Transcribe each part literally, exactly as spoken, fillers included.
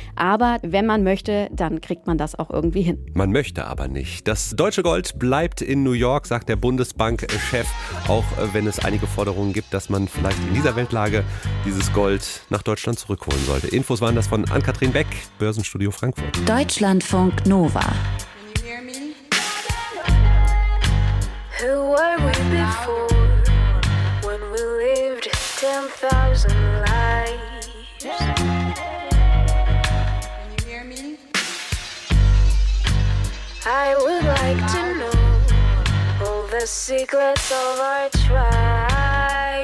Aber wenn man möchte, dann kriegt man das auch irgendwie hin. Man möchte aber nicht. Das deutsche Gold bleibt in New York, sagt der Bundesbankchef, auch wenn es einige Forderungen gibt, dass man vielleicht in dieser Weltlage dieses Gold nach Deutschland zurückholen sollte. Infos waren das von Ann-Kathrin Beck, Börsenstudio Frankfurt. Deutschlandfunk Nova. Who were we before when we lived ten thousand lives? Can you hear me? I would like to know all the secrets of our tribes.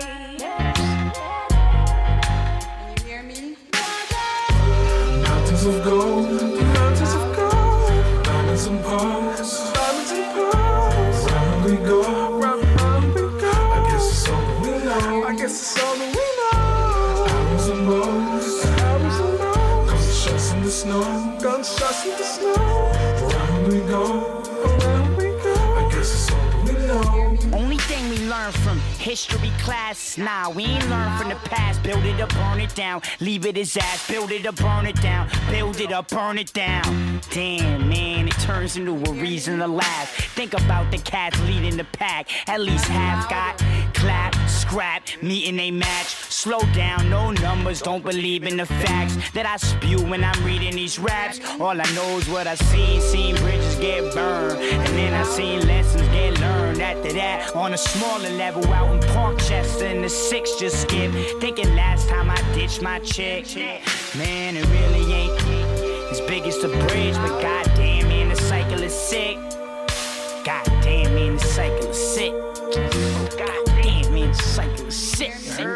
Can you hear me? Mountains of gold, mountains of gold, diamonds and pearls, diamonds and pearls. Round we go, round, round we go. I guess it's all that we know. I guess it's all that we know. Diamonds and bows, diamonds and bows. Gunshots in the snow, gunshots in the snow. Round we go, around we go. I guess it's all that we know. Only thing we learn from history class, nah, we ain't learn from the past. Build it up, burn it down, leave it as ass. Build it up, burn it down, build it up, burn it down. Damn, man, it turns into a reason to laugh. Think about the cats leading the pack. At least half got clap, scrap, meeting a match. Slow down, no numbers, don't believe in the facts that I spew when I'm reading these raps. All I know is what I seen, seen bridges get burned, and then I seen lessons get learned. After that, on a smaller level, out in Parkchester in the six just skip. Thinking last time I ditched my chick, man, it really ain't as big as the bridge, but goddamn, man, the cycle is sick. Goddamn, man, the cycle is sick. Goddamn, man, the cycle is sick.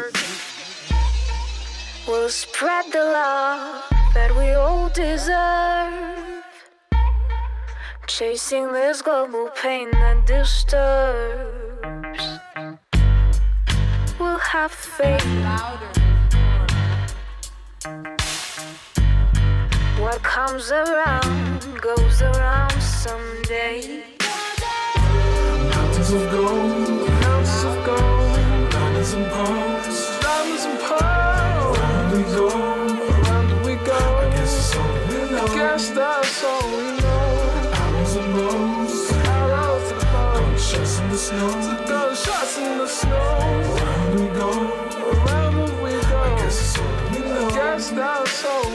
We'll spread the love that we all deserve, chasing this global pain that disturbs. We'll have faith. What comes around goes around someday. Mountains of gold, mountains of gold, diamonds and pearls, diamonds and pearls. Around we go, around we go. I guess it's all we know. I guess that's all we know. Arrows and bows, arrows to the bow. Gunshots in the snow, gunshots in the snow. Around we go, around we go. I guess it's all we know. I guess that's all.